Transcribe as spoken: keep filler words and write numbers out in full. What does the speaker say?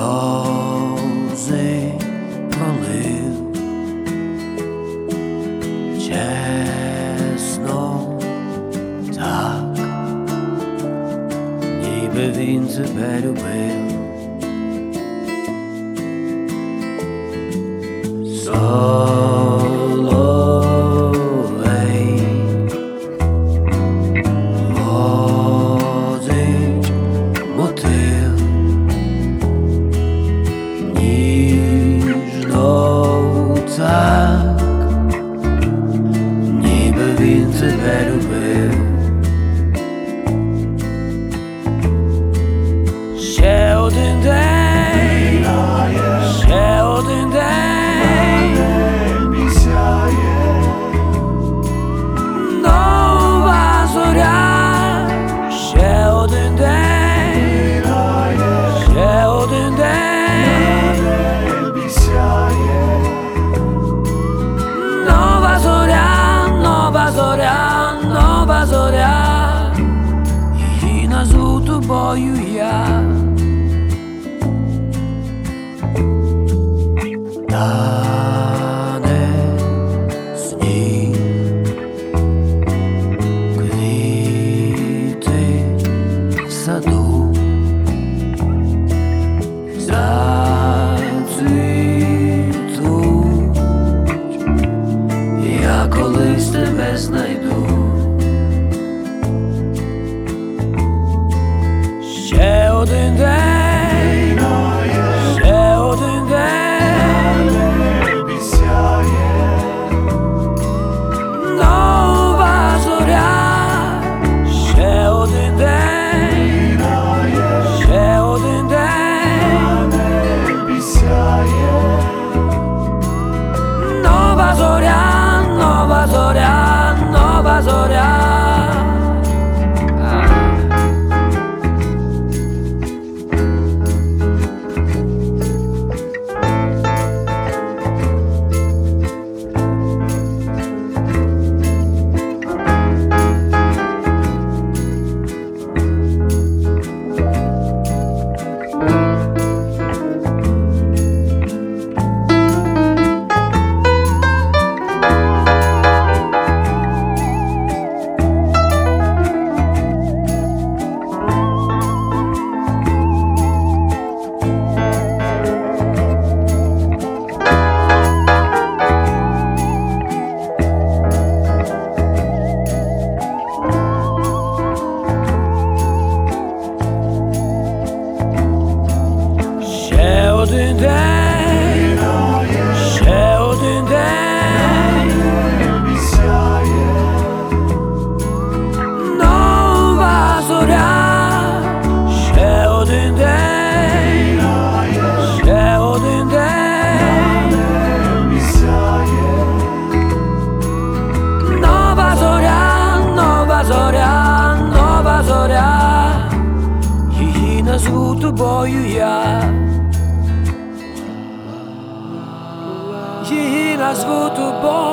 сльози пролив, чесно так, ніби він тебе любив. Соловей водить мотив, ніжно так, ніби він тебе любив. Ще один день, ще один день, нова зоря, ще один день, ще один день, нова зоря, нова зоря, нова зоря, її назву тобою я. Тане сніг, квіти в саду зацвітуть, я колись тебе знайду. Ще один день, ще один день, нова зоря, ще один день, ще один день, нова зоря, нова зоря, нова зоря. Ще один день, ще один день, нова зоря, ще один день, ще один день, нова зоря, нова зоря, нова зоря, її назву тобою я. Її назву тобою